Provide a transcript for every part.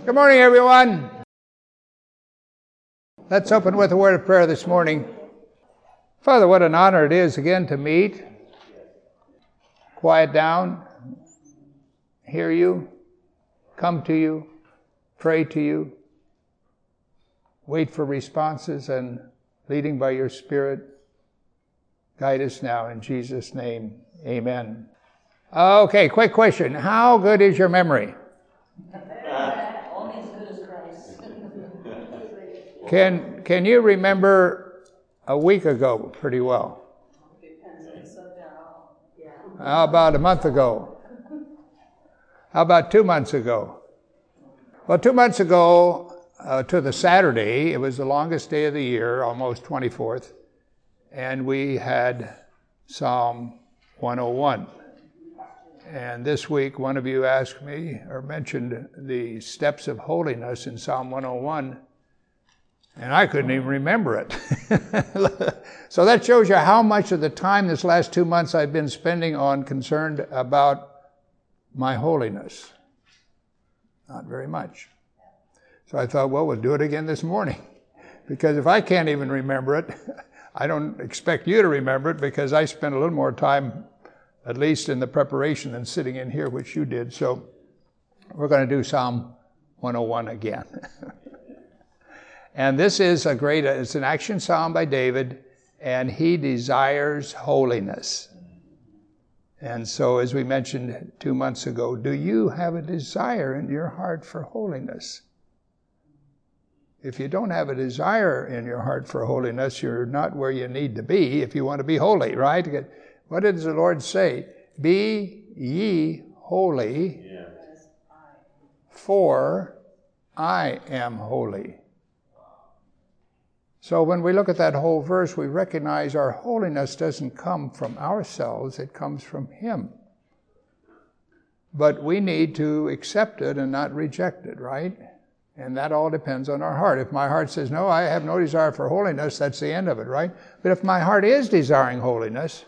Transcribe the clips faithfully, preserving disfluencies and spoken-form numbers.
Good morning, everyone. Let's open with a word of prayer this morning. Father, what an honor it is again to meet, quiet down, hear you, come to you, pray to you, wait for responses, and leading by your Spirit, guide us now in Jesus' name. Amen. Okay, quick question. How good is your memory? Only as good as Christ. Can can you remember a week ago pretty well? Depends on the subject. Yeah. How about a month ago? How about two months ago? Well, two months ago uh, to the Saturday, it was the longest day of the year, almost twenty-fourth, and we had Psalm one oh one. And this week, one of you asked me or mentioned the steps of holiness in Psalm one oh one, and I couldn't even remember it. So that shows you how much of the time this last two months I've been spending on concerned about my holiness. Not very much. So I thought, well, we'll do it again this morning. Because if I can't even remember it, I don't expect you to remember it, because I spent a little more time, at least in the preparation, than sitting in here, which you did. So we're going to do Psalm one oh one again. And this is a great, it's an action psalm by David, and he desires holiness. And so, as we mentioned two months ago, do you have a desire in your heart for holiness? If you don't have a desire in your heart for holiness, you're not where you need to be if you want to be holy, right? What does the Lord say? Be ye holy, yeah, for I am holy. So when we look at that whole verse, we recognize our holiness doesn't come from ourselves, it comes from Him. But we need to accept it and not reject it, right? And that all depends on our heart. If my heart says, no, I have no desire for holiness, that's the end of it, right? But if my heart is desiring holiness,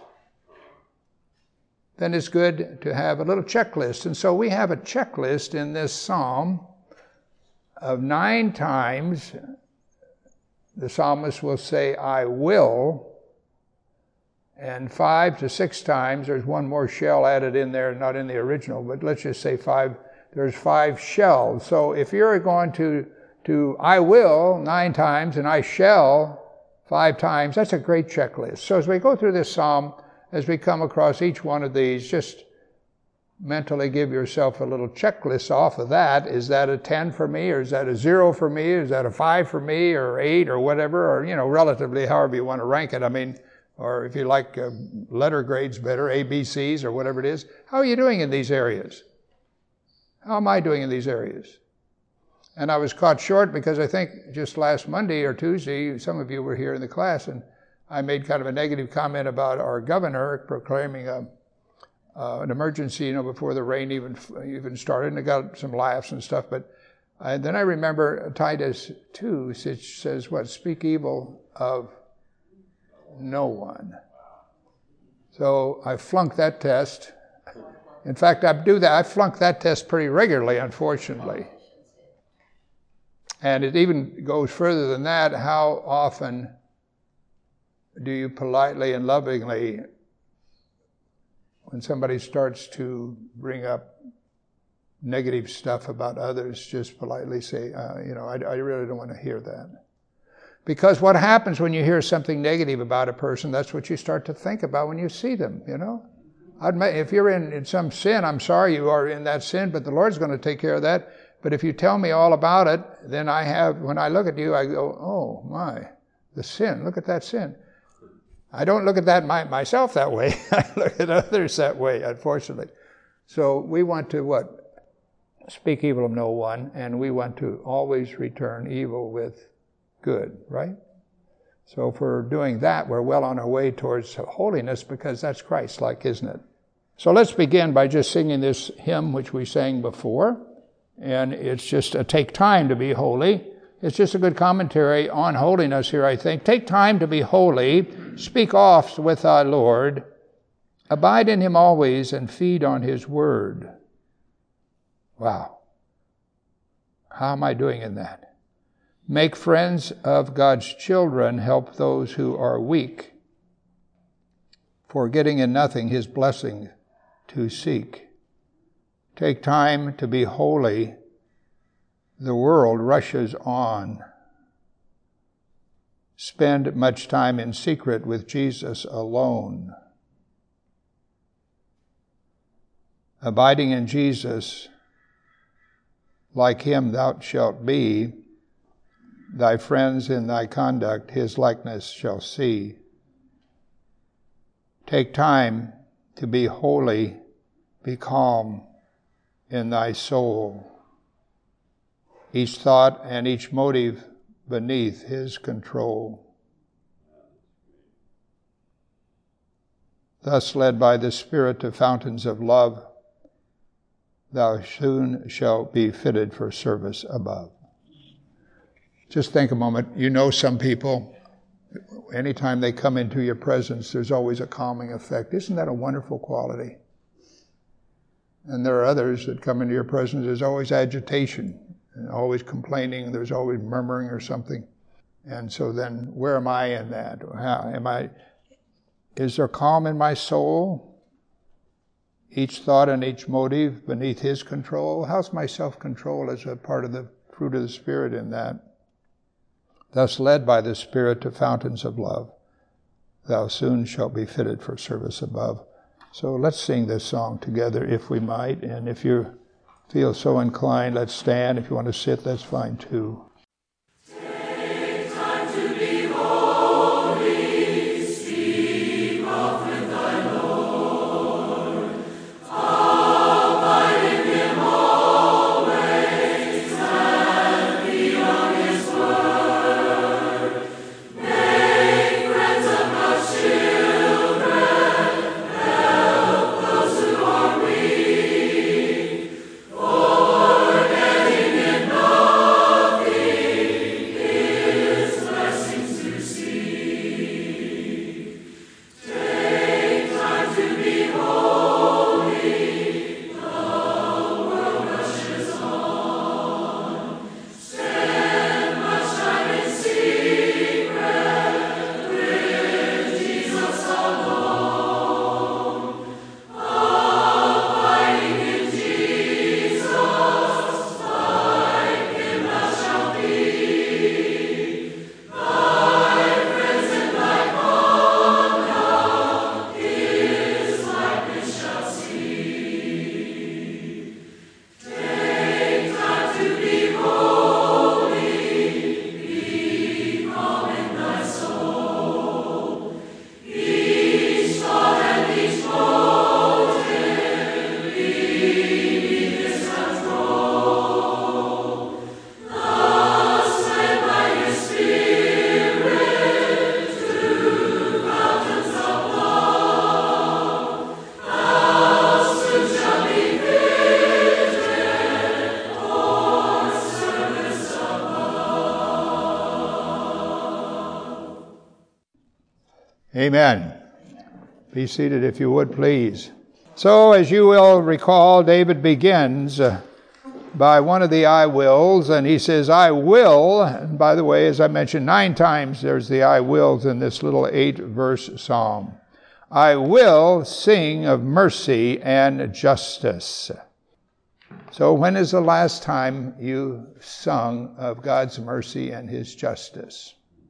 then it's good to have a little checklist. And so we have a checklist in this psalm of nine times the psalmist will say, I will, and five to six times, there's one more shall added in there, not in the original, but let's just say five, there's five shells. So if you're going to, to I will nine times and I shall five times, that's a great checklist. So as we go through this psalm, as we come across each one of these, just mentally give yourself a little checklist off of that. Is that a ten for me, or is that a zero for me? Is that a five for me, or eight, or whatever, or, you know, relatively, however you want to rank it. I mean, or if you like uh, letter grades better, A, B, C's, or whatever it is. How are you doing in these areas? How am I doing in these areas? And I was caught short because I think just last Monday or Tuesday, some of you were here in the class, and I made kind of a negative comment about our governor proclaiming a Uh, an emergency, you know, before the rain even even started, and it got some laughs and stuff. But I, then I remember Titus two, which says, what? Speak evil of no one. So I flunked that test. In fact, I do that. I flunk that test pretty regularly, unfortunately. And it even goes further than that. How often do you politely and lovingly, when somebody starts to bring up negative stuff about others, just politely say, uh, you know, I, I really don't want to hear that. Because what happens when you hear something negative about a person, that's what you start to think about when you see them, you know. I'd, if you're in, in some sin, I'm sorry you are in that sin, but the Lord's going to take care of that. But if you tell me all about it, then I have, when I look at you, I go, oh my, the sin, look at that sin. I don't look at that my, myself that way. I look at others that way, unfortunately. So we want to, what? Speak evil of no one, and we want to always return evil with good, right? So if we're doing that, we're well on our way towards holiness, because that's Christ-like, isn't it? So let's begin by just singing this hymn which we sang before. And it's just a take time to be holy. It's just a good commentary on holiness here, I think. Take time to be holy. Speak oft with thy Lord. Abide in him always and feed on his word. Wow. How am I doing in that? Make friends of God's children. Help those who are weak. Forgetting in nothing his blessing to seek. Take time to be holy. The world rushes on. Spend much time in secret with Jesus alone. Abiding in Jesus, like him thou shalt be, thy friends in thy conduct his likeness shall see. Take time to be holy, be calm in thy soul. Each thought and each motive beneath his control. Thus led by the Spirit to fountains of love, thou soon shalt be fitted for service above. Just think a moment. You know some people, anytime they come into your presence, there's always a calming effect. Isn't that a wonderful quality? And there are others that come into your presence, there's always agitation, and always complaining, there's always murmuring or something. And so then, where am I in that? How am I? Is there calm in my soul? Each thought and each motive beneath his control? How's my self-control as a part of the fruit of the Spirit in that? Thus led by the Spirit to fountains of love, thou soon shalt be fitted for service above. So let's sing this song together if we might. And if you feel so inclined, let's stand. If you want to sit, that's fine too. Take time to be holy, seek often thy Lord. Abide in him always, and be on his word. Make friends of God's children, help those who are weak. Forgetting in nothing his blessings to seek. Take time to be holy, the world rushes on. Spend much time in secret with Jesus alone. Abiding in Jesus, like him thou shalt be. Thy friends in thy conduct his likeness shall see. Take time to be holy, be calm in thy soul. Each thought and each motive beneath his control. Thus led by his Spirit to fountains of love, thou soon shalt be fitted for service above. Amen. Be seated if you would, please. So, as you will recall, David begins uh, by one of the I wills, and he says, I will, and by the way, as I mentioned, nine times there's the I wills in this little eight-verse psalm. I will sing of mercy and justice. So when is the last time you sung of God's mercy and his justice?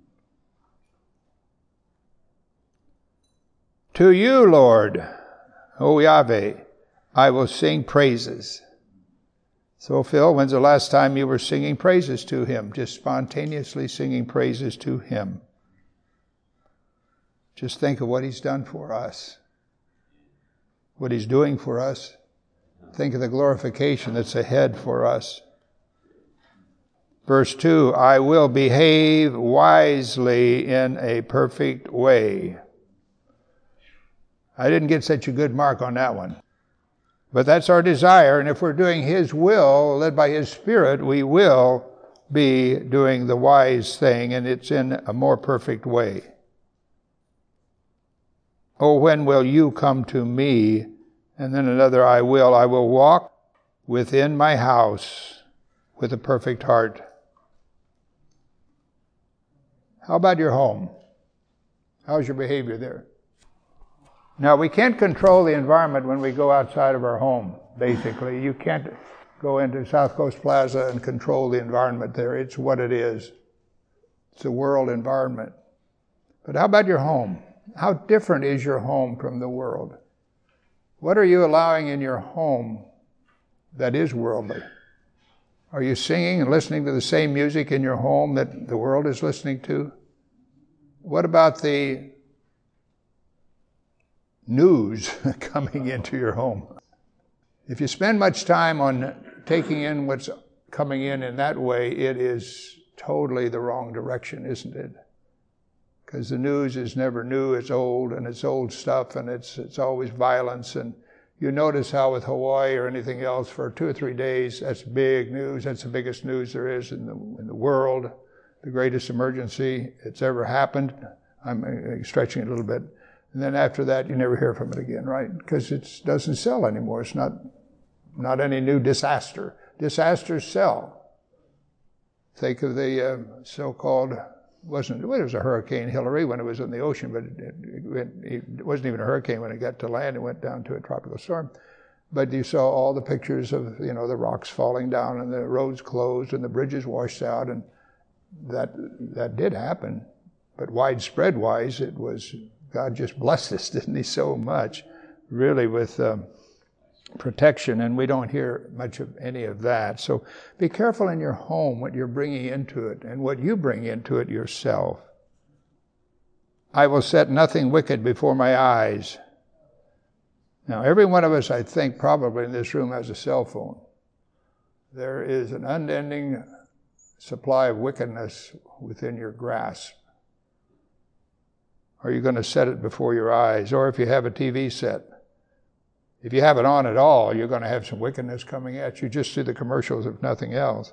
To you, Lord, O Yahweh, I will sing praises. So, Phil, when's the last time you were singing praises to him? Just spontaneously singing praises to him. Just think of what he's done for us. What he's doing for us. Think of the glorification that's ahead for us. Verse two, I will behave wisely in a perfect way. I didn't get such a good mark on that one. But that's our desire, and if we're doing his will, led by his Spirit, we will be doing the wise thing, and it's in a more perfect way. Oh, when will you come to me? And then another, I will. I will walk within my house. with a perfect heart. How about your home? How's your behavior there? Now, we can't control the environment when we go outside of our home, basically. You can't go into South Coast Plaza and control the environment there. It's what it is. It's a world environment. But how about your home? How different is your home from the world? What are you allowing in your home that is worldly? Are you singing and listening to the same music in your home that the world is listening to? What about the news coming into your home? If you spend much time on taking in what's coming in in that way, it is totally the wrong direction, isn't it? Because the news is never new, it's old, and it's old stuff, and it's it's always violence. And you notice how with Hawaii or anything else for two or three days, that's big news. That's the biggest news there is in the in the world, the greatest emergency that's ever happened. I'm stretching it a little bit. And then after that, you never hear from it again, right? Because it doesn't sell anymore. It's not not any new disaster. Disasters sell. Think of the uh, so-called, wasn't well, it was a Hurricane Hillary when it was in the ocean, but it, it, it wasn't even a hurricane when it got to land. It went down to a tropical storm. But you saw all the pictures of, you know, the rocks falling down and the roads closed and the bridges washed out, and that that did happen. But widespread-wise, it was, God just blessed us, didn't he, so much, really, with um, protection, and we don't hear much of any of that. So be careful in your home what you're bringing into it and what you bring into it yourself. I will set nothing wicked before my eyes. Now, every one of us, I think, probably in this room has a cell phone. There is an unending supply of wickedness within your grasp. Are you going to set it before your eyes? Or if you have a T V set, if you have it on at all, you're going to have some wickedness coming at you just through the commercials, if nothing else.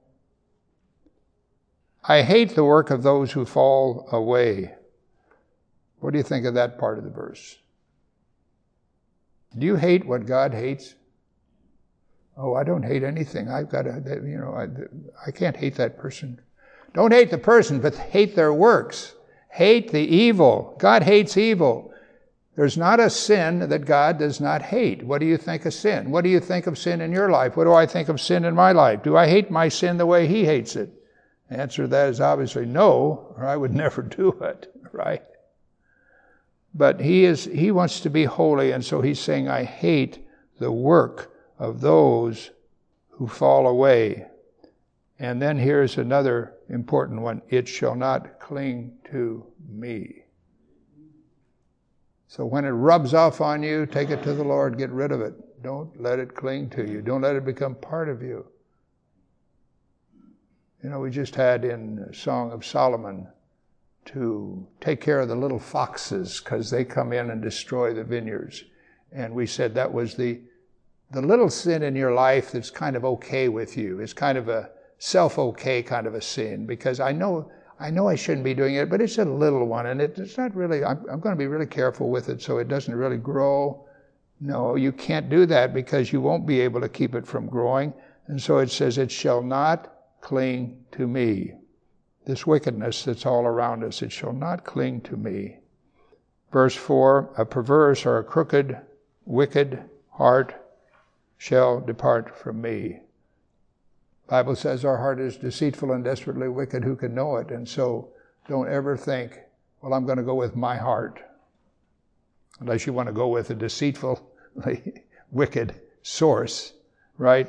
I hate the work of those who fall away. What do you think of that part of the verse? Do you hate what God hates? Oh, I don't hate anything. I've got to, you know, I, I can't hate that person. Don't hate the person, but hate their works. Hate the evil. God hates evil. There's not a sin that God does not hate. What do you think of sin? What do you think of sin in your life? What do I think of sin in my life? Do I hate my sin the way he hates it? The answer to that is obviously no, or I would never do it, right? But he is, he wants to be holy, and so he's saying, I hate the work of those who fall away. And then here's another important one. It shall not cling to me. So when it rubs off on you, take it to the Lord, get rid of it. Don't let it cling to you. Don't let it become part of you. You know, we just had in Song of Solomon to take care of the little foxes because they come in and destroy the vineyards. And we said that was the the little sin in your life that's kind of okay with you. It's kind of a self-okay kind of a sin, because I know I know I shouldn't be doing it, but it's a little one, and it, it's not really, I'm, I'm going to be really careful with it so it doesn't really grow. No, you can't do that because you won't be able to keep it from growing. And so it says, it shall not cling to me. This wickedness that's all around us, it shall not cling to me. Verse four, a perverse or a crooked, wicked heart shall depart from me. Bible says our heart is deceitful and desperately wicked. Who can know it? And so don't ever think, well, I'm going to go with my heart. Unless you want to go with a deceitfully wicked source, right?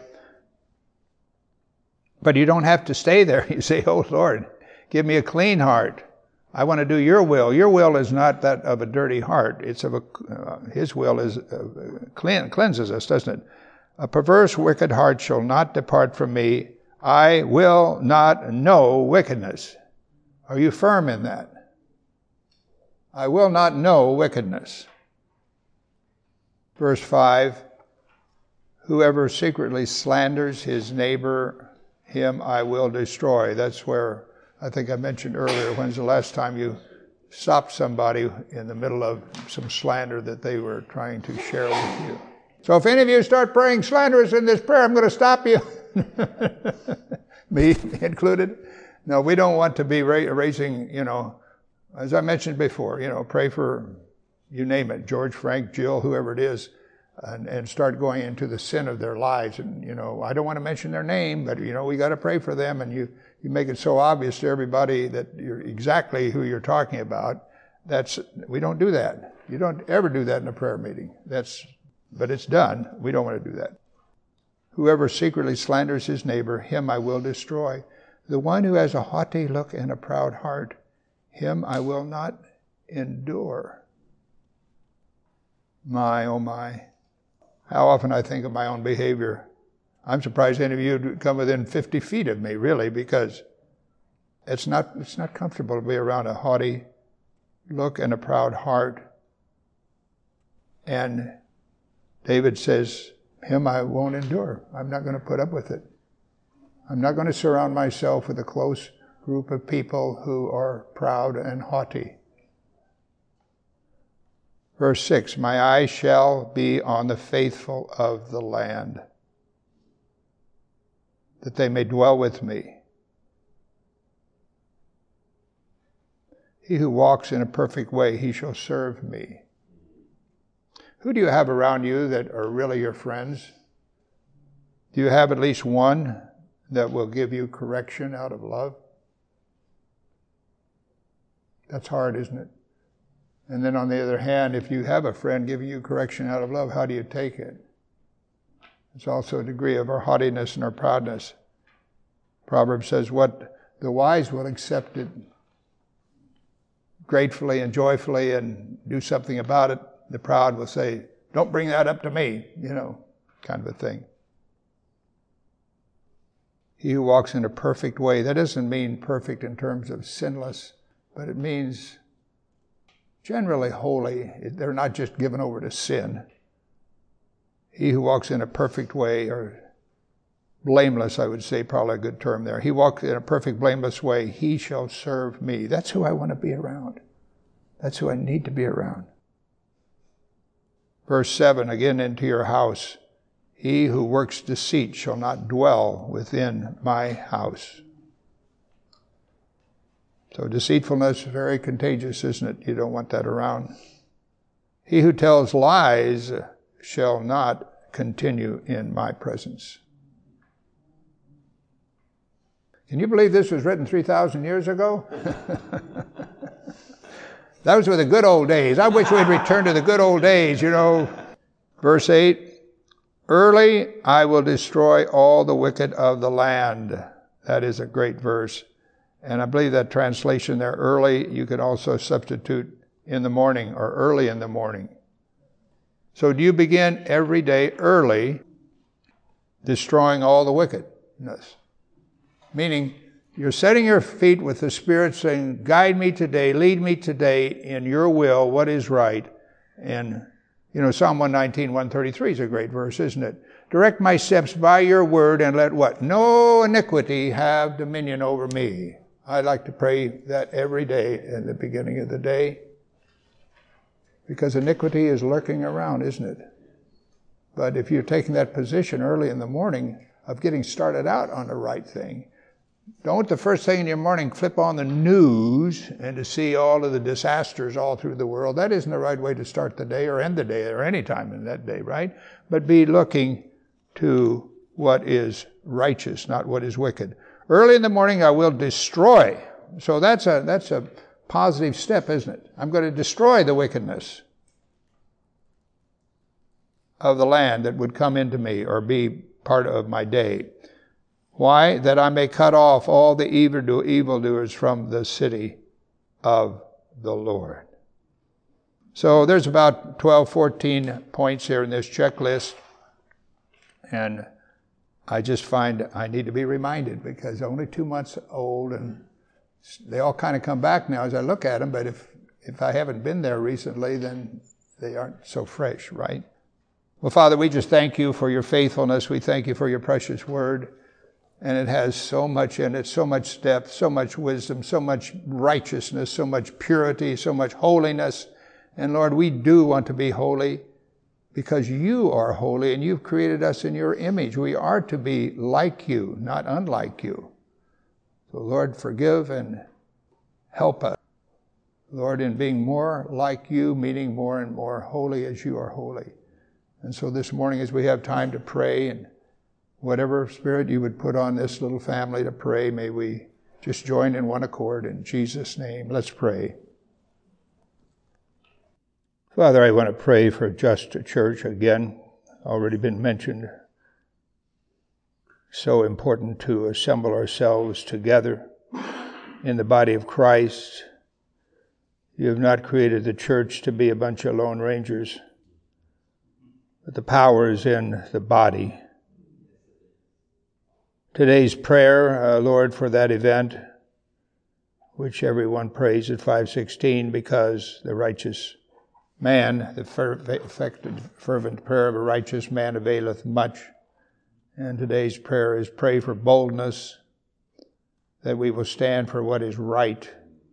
But you don't have to stay there. You say, oh, Lord, give me a clean heart. I want to do your will. Your will is not that of a dirty heart. It's of a, uh, his will is uh, clean, cleanses us, doesn't it? A perverse, wicked heart shall not depart from me. I will not know wickedness. Are you firm in that? I will not know wickedness. Verse five, whoever secretly slanders his neighbor, him I will destroy. That's where, I think I mentioned earlier, when's the last time you stopped somebody in the middle of some slander that they were trying to share with you? So if any of you start praying slanderous in this prayer, I'm going to stop you. Me included? No, we don't want to be ra- raising, you know, as I mentioned before, you know, pray for, you name it, George, Frank, Jill, whoever it is, and, and start going into the sin of their lives. And, you know, I don't want to mention their name, but, you know, we got to pray for them. And you, you make it so obvious to everybody that you're exactly who you're talking about. That's, we don't do that. You don't ever do that in a prayer meeting. That's, but it's done. We don't want to do that. Whoever secretly slanders his neighbor, him I will destroy. The one who has a haughty look and a proud heart, him I will not endure. My, oh my. How often I think of my own behavior. I'm surprised any of you would come within fifty feet of me, really, because it's not, it's not comfortable to be around a haughty look and a proud heart. And David says, him I won't endure. I'm not going to put up with it. I'm not going to surround myself with a close group of people who are proud and haughty. Verse six, my eye shall be on the faithful of the land, that they may dwell with me. He who walks in a perfect way, he shall serve me. Who do you have around you that are really your friends? Do you have at least one that will give you correction out of love? That's hard, isn't it? And then on the other hand, if you have a friend giving you correction out of love, how do you take it? It's also a degree of our haughtiness and our proudness. Proverbs says, what the wise will accept it gratefully and joyfully and do something about it. The proud will say, don't bring that up to me, you know, kind of a thing. He who walks in a perfect way, that doesn't mean perfect in terms of sinless, but it means generally holy. They're not just given over to sin. He who walks in a perfect way, or blameless, I would say, probably a good term there. He walks in a perfect, blameless way. He shall serve me. That's who I want to be around. That's who I need to be around. Verse seven, again, into your house. He who works deceit shall not dwell within my house. So deceitfulness is very contagious, isn't it? You don't want that around. He who tells lies shall not continue in my presence. Can you believe this was written three thousand years ago? Those were the good old days. I wish we'd return to the good old days, you know. Verse eight, early I will destroy all the wicked of the land. That is a great verse. And I believe that translation there, early, you could also substitute in the morning or early in the morning. So do you begin every day early destroying all the wickedness? Meaning, you're setting your feet with the Spirit saying, guide me today, lead me today in your will, what is right. And, you know, Psalm one nineteen, one thirty-three is a great verse, isn't it? Direct my steps by your word and let what? No iniquity have dominion over me. I like to pray that every day at the beginning of the day, because iniquity is lurking around, isn't it? But if you're taking that position early in the morning of getting started out on the right thing, don't the first thing in your morning flip on the news and to see all of the disasters all through the world. That isn't the right way to start the day or end the day or any time in that day, right? But be looking to what is righteous, not what is wicked. Early in the morning I will destroy. So that's a that's a positive step, isn't it? I'm going to destroy the wickedness of the land that would come into me or be part of my day. Why? That I may cut off all the evildoers from the city of the Lord. So there's about twelve, fourteen points here in this checklist. And I just find I need to be reminded because only two months old and they all kind of come back now as I look at them. But if, if I haven't been there recently, then they aren't so fresh, right? Well, Father, we just thank you for your faithfulness. We thank you for your precious word. And it has so much in it, so much depth, so much wisdom, so much righteousness, so much purity, so much holiness. And Lord, we do want to be holy because you are holy and you've created us in your image. We are to be like you, not unlike you. So Lord, forgive and help us. Lord, in being more like you, meaning more and more holy as you are holy. And so this morning as we have time to pray, and whatever spirit you would put on this little family to pray, may we just join in one accord in Jesus' name. Let's pray. Father, I want to pray for Just Church again, already been mentioned. So important to assemble ourselves together in the body of Christ. You have not created the church to be a bunch of lone rangers, but the power is in the body. Today's prayer, uh, Lord, for that event, which everyone prays at five sixteen, because the righteous man, the fer- effective, fervent prayer of a righteous man availeth much. And today's prayer is pray for boldness, that we will stand for what is right.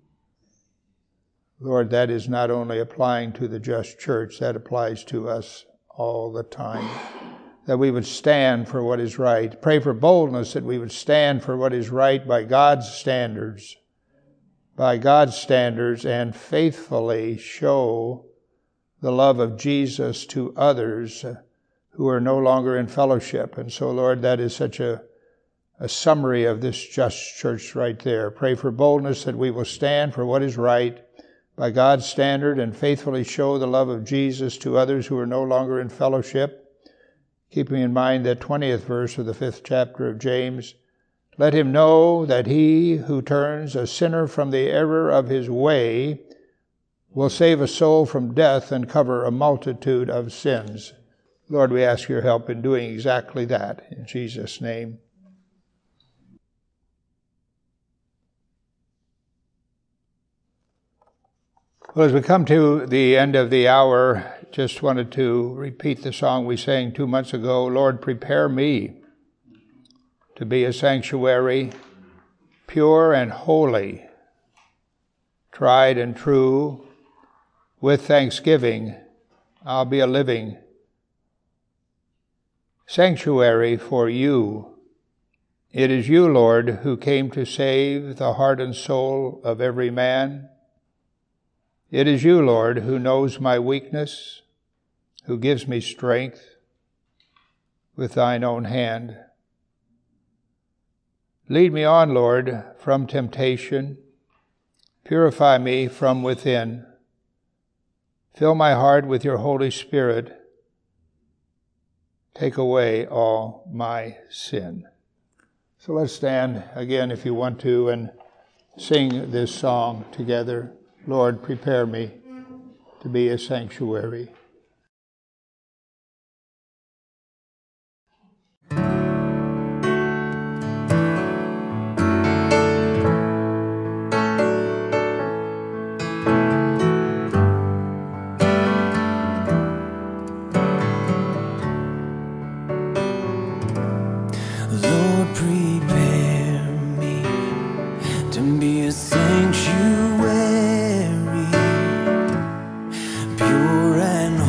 Lord, that is not only applying to the Just Church, that applies to us all the time. That we would stand for what is right. Pray for boldness, that we would stand for what is right by God's standards, by God's standards, and faithfully show the love of Jesus to others who are no longer in fellowship. And so, Lord, that is such a, a summary of this Just Church right there. Pray for boldness, that we will stand for what is right by God's standard and faithfully show the love of Jesus to others who are no longer in fellowship. Keeping in mind that twentieth verse of the fifth chapter of James, let him know that he who turns a sinner from the error of his way will save a soul from death and cover a multitude of sins. Lord, we ask your help in doing exactly that, in Jesus' name. Well, as we come to the end of the hour, just wanted to repeat the song we sang two months ago, Lord, prepare me to be a sanctuary, pure and holy, tried and true. With thanksgiving, I'll be a living sanctuary for you. It is you, Lord, who came to save the heart and soul of every man. It is you, Lord, who knows my weakness, who gives me strength with thine own hand. Lead me on, Lord, from temptation. Purify me from within. Fill my heart with your Holy Spirit. Take away all my sin. So let's stand again if you want to and sing this song together. Lord, prepare me to be a sanctuary. Pure and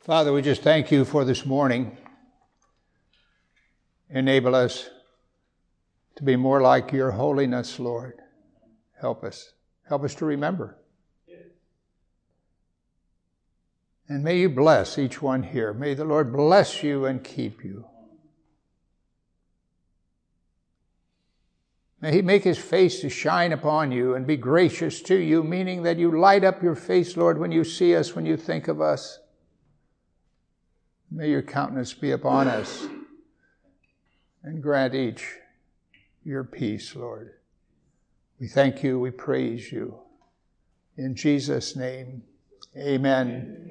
Father, we just thank you for this morning. Enable us to be more like your holiness, Lord. Help us. Help us to remember. And may you bless each one here. May the Lord bless you and keep you. May he make his face to shine upon you and be gracious to you, meaning that you light up your face, Lord, when you see us, when you think of us. May your countenance be upon us and grant each your peace, Lord. We thank you, we praise you. In Jesus' name, amen.